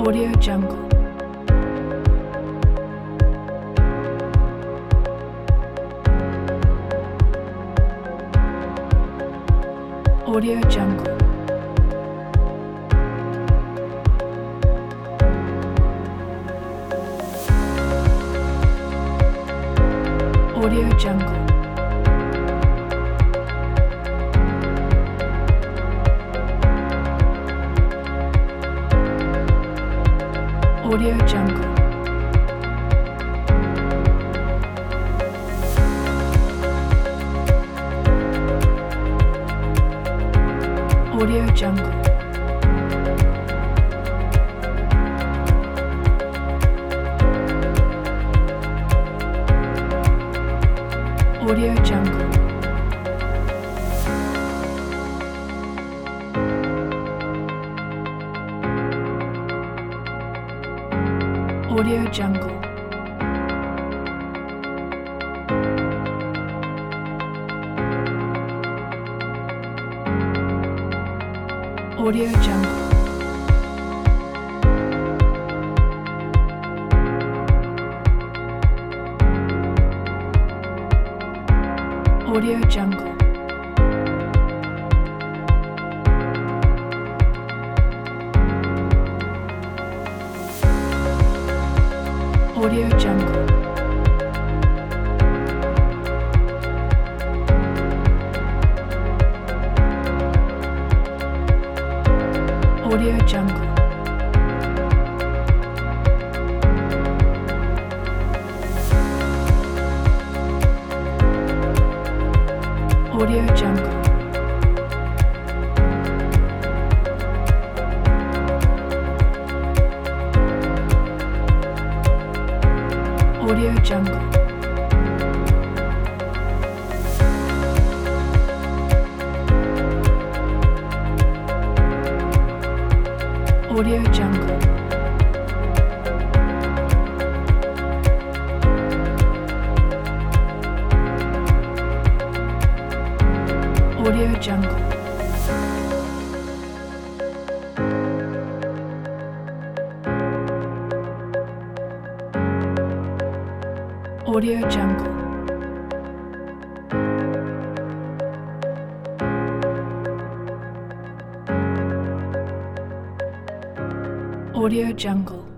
Audio Jungle. Audio Jungle. Audio Jungle. Audio Jungle. Audio Jungle. Audio Jungle. Audio Jungle. Audio Jungle. Audio Jungle. Audio Jungle. Audio Jungle. Audio Jungle. Audio Jungle. Audio Jungle. Audio Jungle. Audio Jungle. Audio Jungle.